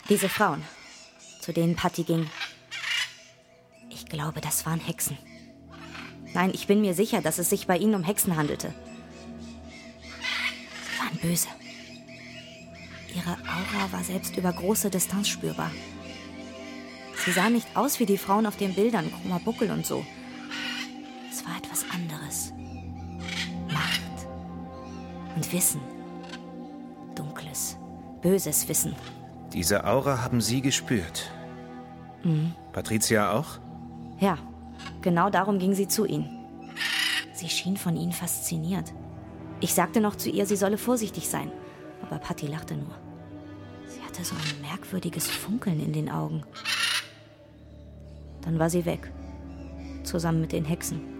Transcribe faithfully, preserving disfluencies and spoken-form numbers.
Diese Frauen, zu denen Patty ging. Ich glaube, das waren Hexen. Nein, ich bin mir sicher, dass es sich bei ihnen um Hexen handelte. Sie waren böse. Ihre Aura war selbst über große Distanz spürbar. Sie sahen nicht aus wie die Frauen auf den Bildern, krummer Buckel und so. Es war etwas anderes. Macht und Wissen. Dunkles, böses Wissen. Diese Aura haben Sie gespürt. Mhm. Patricia auch? Ja, genau darum ging sie zu ihnen. Sie schien von ihnen fasziniert. Ich sagte noch zu ihr, sie solle vorsichtig sein. Aber Patty lachte nur. Sie hatte so ein merkwürdiges Funkeln in den Augen. Dann war sie weg. Zusammen mit den Hexen.